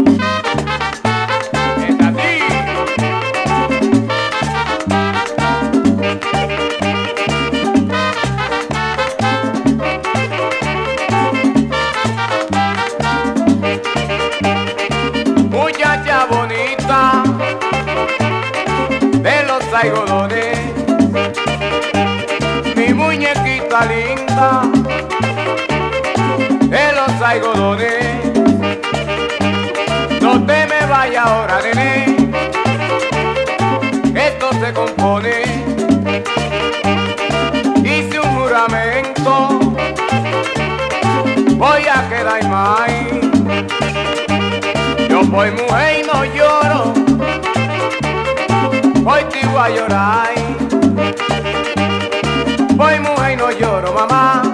Es así. Muchacha bonita de los algodones, mi muñequita linda de los algodones, no te me vayas ahora, nene, que esto se compone. Hice un juramento, voy a quedar mal. Yo soy mujer y no lloro, hoy te voy a llorar. Soy mujer y no lloro, mamá.